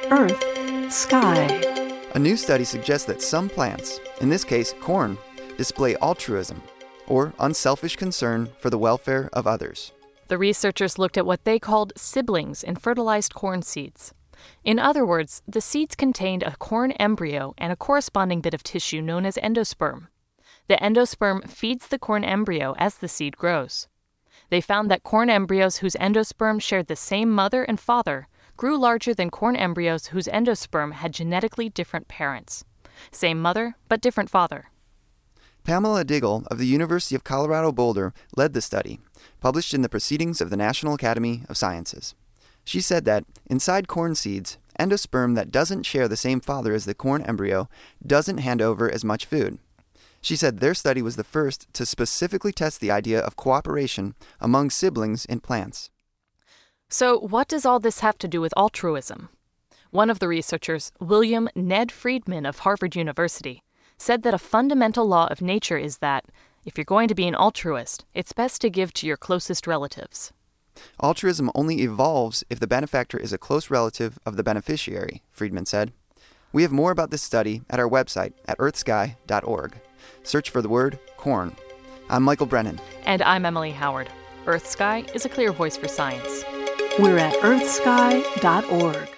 Earth, Sky. A new study suggests that some plants, in this case corn, display altruism, or unselfish concern for the welfare of others. The researchers looked at what they called siblings in fertilized corn seeds. In other words, the seeds contained a corn embryo and a corresponding bit of tissue known as endosperm. The endosperm feeds the corn embryo as the seed grows. They found that corn embryos whose endosperm shared the same mother and father grew larger than corn embryos whose endosperm had genetically different parents. Same mother, but different father. Pamela Diggle of the University of Colorado Boulder led the study, published in the Proceedings of the National Academy of Sciences. She said that inside corn seeds, endosperm that doesn't share the same father as the corn embryo doesn't hand over as much food. She said their study was the first to specifically test the idea of cooperation among siblings in plants. So what does all this have to do with altruism? One of the researchers, William Ned Friedman of Harvard University, said that a fundamental law of nature is that, if you're going to be an altruist, it's best to give to your closest relatives. Altruism only evolves if the benefactor is a close relative of the beneficiary, Friedman said. We have more about this study at our website at earthsky.org. Search for the word corn. I'm Michael Brennan. And I'm Emily Howard. Earth Sky is a clear voice for science. We're at earthsky.org.